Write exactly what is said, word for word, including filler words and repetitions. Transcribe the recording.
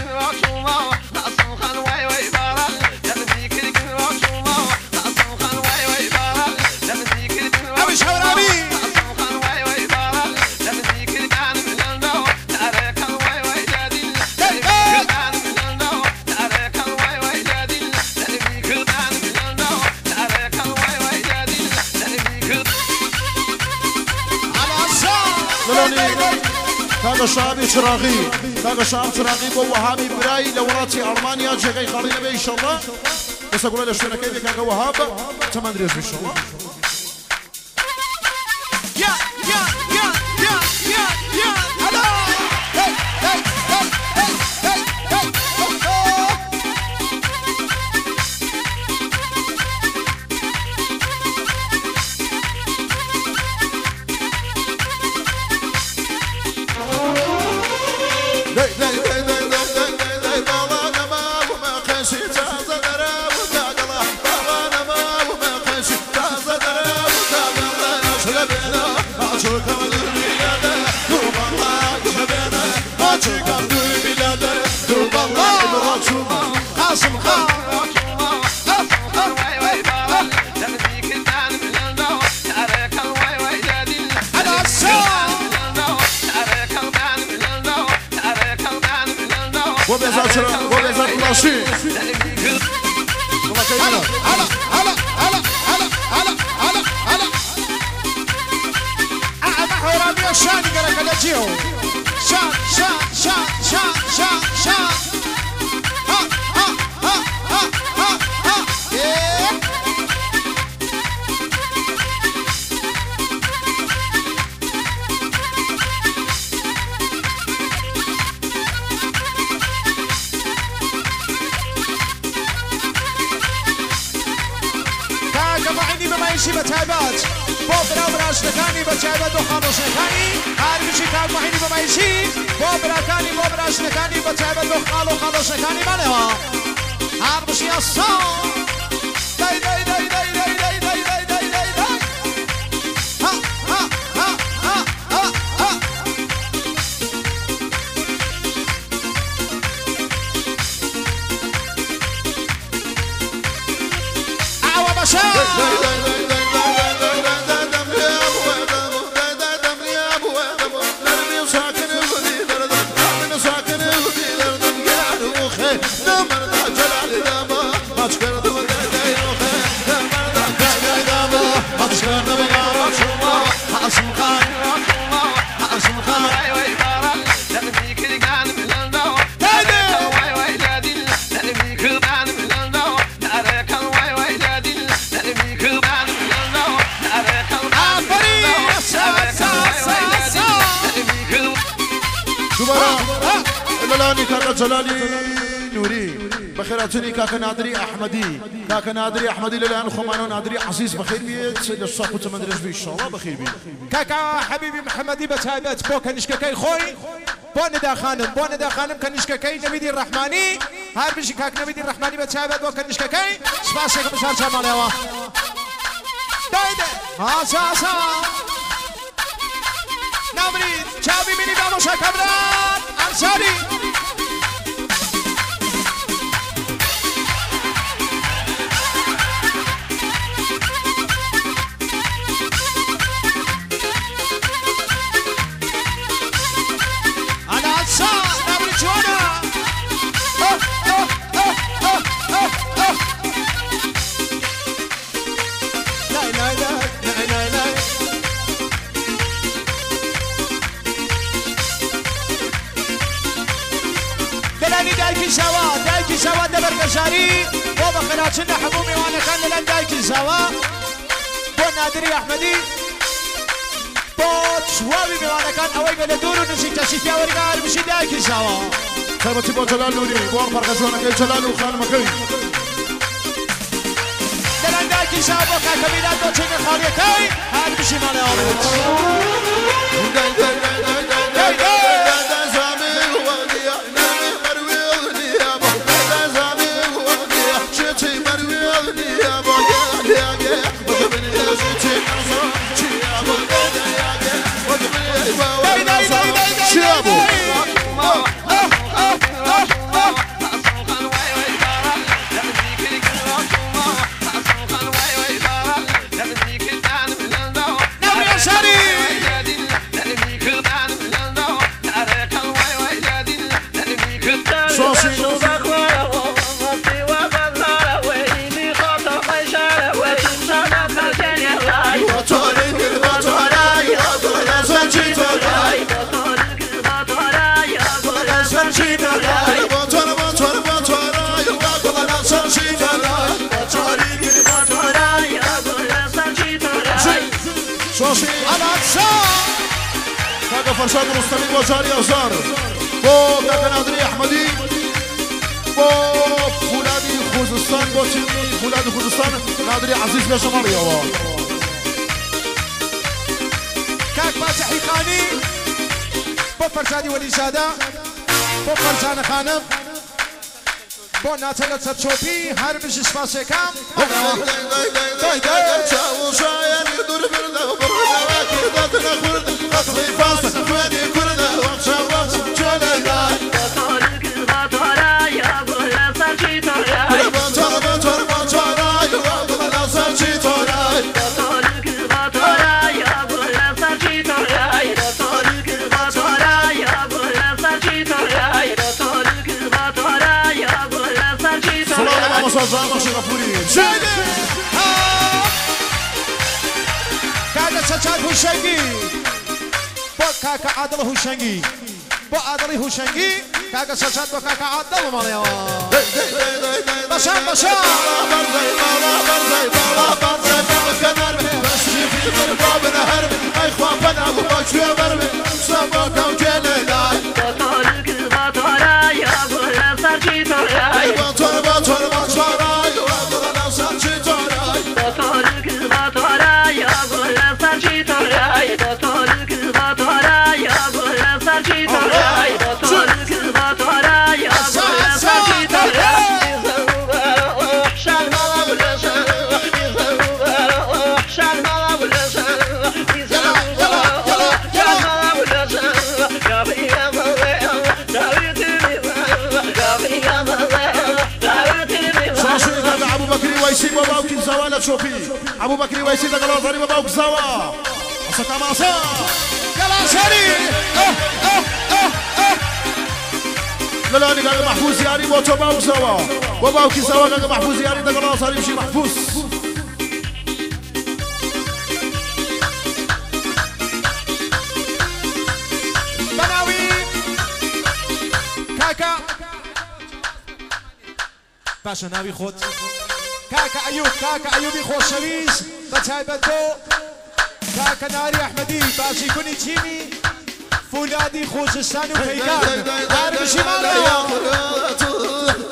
كاغا شعبي شراغي كاغا شعب شراغي بو وهابي براي لوراتي ألمانيا جاي خلينا بيه إن شاء الله بس أقول له شنو كيف كاغا وهاب تمام دريس إن شاء الله يا يا يا يا يا يا هلا هي هي هي هي هي وبيزات وبيزات ماشي هلا هلا هلا هلا هلا هلا هلا هلا أعمى رامي الشان قالك على جيو شان شان شان شان شان شان ها ها ها ها ها ها إيه معيشي بتعبات بوبرا براشتكاني بتعبات وخالوشتكاني هاربشي كان معيني بمعيشي بوبرا كاني بوبرا اشتكاني بتعبات وخالو خالوشتكاني مالها هاربشي الصوم داي داي داي داي داي داي داي داي داي داي داي ها ها ها ها ها ها أعوى بشار كاكا جلالي نوري بخيراتني كاكا نادري احمدي كاكا نادري احمدي للان خمانو نادري عزيز بخير بيت سيد الصاحب وتمندرج بيه ان شاء الله بخير بيه كاكا حبيبي محمدي بتايبت بو كنشككي خوي بو ندا خانم بو ندا خانم كنشككي نبيدي الرحماني هار بشي كاك نبيدي الرحماني بتايبت بو كنشككي سباسك بشار شماليوا دايده ها ساسا نامريد شابي مني باموشا كبرات انصاري دايكي سوا دايكي سوا دبر بشاري بو بخيراتنا حبومي وانا كان لان دايكي سوا بو نادري احمدي بو تشوابي وانا كان اوي بلدورو نسيت سيتيا ورقال بشي دايكي سوا سربتي بو جلال نوري بو فرق جوانا كي جلال وخان مكي لان دايكي سوا بو كاكبيلات بو تشيني خالية كي هاد بشي مالي اوريت داي داي داي داي داي فرشاد مستمین با جاری ازار با کاکا نادری احمدی با فولادی خوزستان با چی فولادی خوزستان نادری عزیز به شما بیاوا كاك باسحي خاني بو فرزاني ولي شادا بو فرزان خانم بو ناتلو تشوبي هربش اسفاسي كام داي داي تشاو شاين يدور بردا بردا كرداتنا خرد قصري فاس فادي كردا وشواش جلاي كاكا سجاد هوشنگي بو كاكا عادل هوشنگي بو عادل هوشنگي كاكا سجاد بو كاكا عادل ماليا بشام بشام ويسي باباو كي زوالا تشوفي ابو بكر ويسي دغلا زاري باباو كزاوا اسكا ماسا يلا ساري اه اه اه اه لا لا ني قال محفوظ ياري موتو باو زوا باباو كي زوا قال محفوظ ياري دغلا زاري مشي محفوظ بناوي كاكا باشا ناوي خود كاكا أيوب كاكا أيوبي خوشويس بتايبتو كاكا ناري أحمدي باشي كوني تيمي فولادي خوزستان وبيكان عارف شمالي